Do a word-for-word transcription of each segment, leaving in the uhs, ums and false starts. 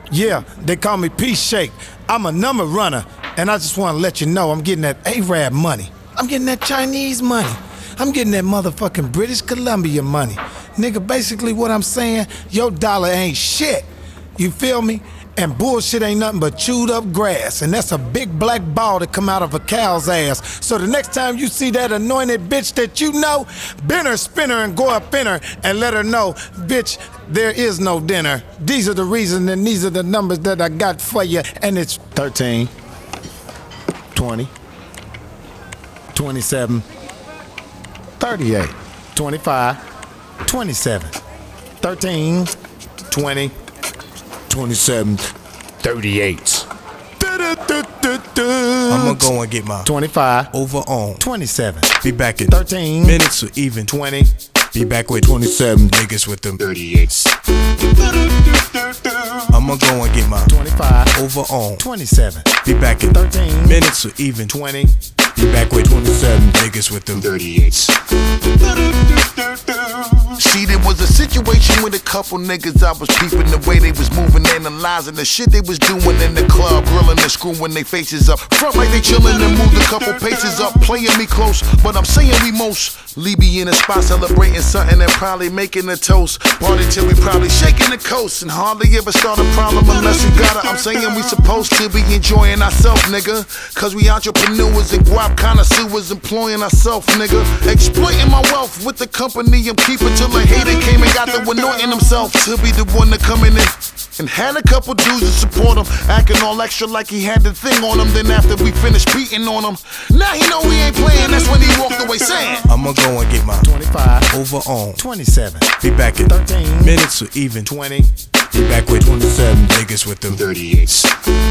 Yeah, they call me Peace Shake. I'm a number runner, and I just want to let you know I'm getting that Arab money. I'm getting that Chinese money. I'm getting that motherfucking British Columbia money. Nigga, basically what I'm saying, your dollar ain't shit. You feel me? And bullshit ain't nothing but chewed up grass. And that's a big black ball that come out of a cow's ass. So the next time you see that anointed bitch that you know, bend her, spin her, and go up in her and let her know, bitch, there is no dinner. These are the reasons and these are the numbers that I got for you. And it's thirteen, twenty, twenty-seven, thirty-eight, twenty-five, twenty-seven, thirteen, twenty, twenty-seven, thirty-eight. I'ma go and get my twenty-five, over on twenty-seven. Be back in thirteen minutes or even twenty. Be back with twenty-seven niggas with them thirty-eights. I'ma go and get my twenty-five, over on twenty-seven. Be back in thirteen minutes or even twenty. Be back with twenty-seven niggas with them thirty-eights. See, there was a situation with a couple niggas I was peeping the way they was moving, analyzing the shit they was doing in the club, grilling and screwing their faces up. Front like they chillin' and moved a couple paces up, playing me close, but I'm saying we mostly be in a spot celebrating something and probably making a toast. Party till we probably shaking the coast and hardly ever start a problem unless you got it. I'm saying we supposed to be enjoying ourselves, nigga, cause we entrepreneurs and guap connoisseurs employing ourselves, nigga. Exploiting my wealth with the company I'm keeping till a hater came and got the anointing himself to be the one to come in and had a couple dudes to support him, acting all extra like he had the thing on him. Then after we finished beating on him, now he know we ain't playing. That's when he walked away saying, I'ma go and get my twenty-five, over on twenty-seven. Be back in thirteen minutes or even twenty. Be back with twenty-seven niggas with them thirty-eights.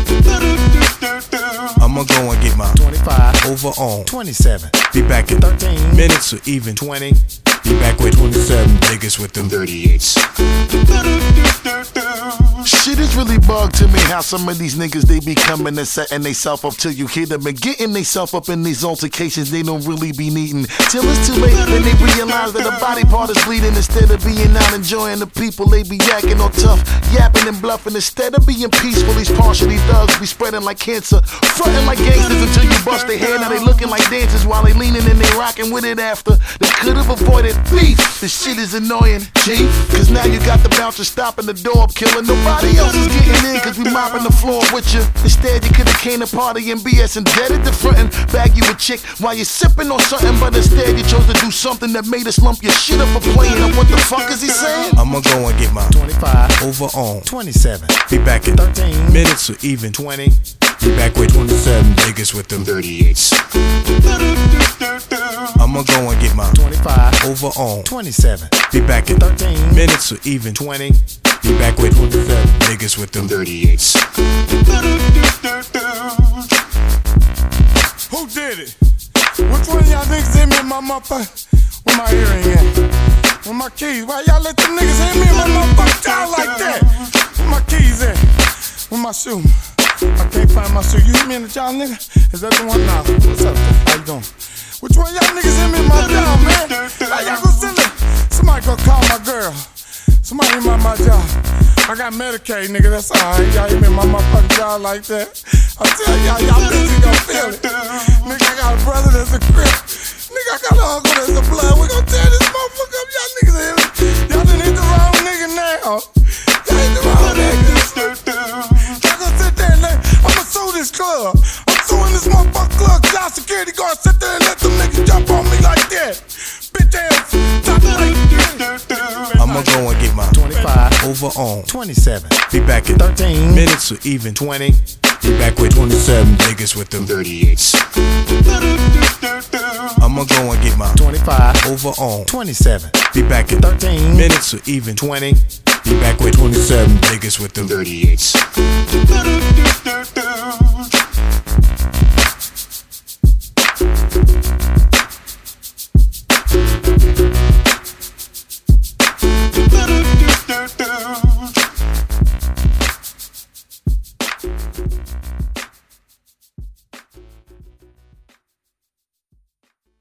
I'ma go and get my twenty-five, over on twenty-seven. Be back in thirteen minutes or even twenty. Be back with twenty-seven niggas with them thirty-eights. shit is really bugged to me how some of these niggas they be coming and setting they self up till you hit them and getting they self up in these altercations they don't really be needing. Till it's too late, then they realize that a body part is bleeding. Instead of being out enjoying the people, they be yakking all tough, yapping and bluffing. Instead of being peaceful, these partially thugs be spreading like cancer, fronting like gangsters until you bust their head. Now they looking like dancers while they leaning and they rocking with it after. They could have avoided beef. This shit is annoying, G, cause now you got the bouncer stopping the door up, killing. Nobody else is getting in cause we mopping the floor with you. Instead you could've came to party and B S and dead at the front and bag you a chick while you're sipping on something. But instead you chose to do something that made us lump your shit up for playing. And what the fuck is he saying? I'ma go and get my twenty-five over on twenty-seven. Be back in thirteen minutes or even twenty. Be back with twenty-seven niggas with them thirty-eights. I'ma go and get my twenty-five over on twenty-seven. Be back in thirteen minutes or even twenty. Be back with twenty-seven niggas with them thirty-eights. Who did it? Which one of y'all niggas hit me in my motherfucker? Where my earring at? Where my keys? Why y'all let them niggas hit me in my motherfucker jaw like that? Where my keys at? Where my shoe? I can't find my shoe. You hit me in the jaw, nigga? Is that the one now? What's up? How you doing? Which one of y'all niggas hit me in my jaw, man? How y'all go send it? Somebody go call my girl. Somebody hit my, my jaw. I got Medicaid, nigga, that's alright. Y'all hit me in my motherfucking jaw like that. I tell y'all, y'all bitches gon' feel it. Nigga, I got a brother that's a crip. Nigga, I got an uncle that's a blood. We gon' tear this motherfucker up. Y'all niggas hit me. Y'all done hit the wrong nigga now. Y'all hit the wrong nigga. Y'all gonna sit there and let, I'ma sue this club. I'm suing this motherfucking club. Y'all security guards sit there and let them niggas jump on me like that. Bitch ass, top like I'ma go and get my twenty-five over on twenty-seven. Be back in thirteen minutes or even twenty. Be back with twenty-seven niggas with them thirty-eights. I'ma go and get my twenty-five over on twenty-seven. Be back in thirteen minutes or even twenty. Be back with twenty-seven niggas with them thirty-eights.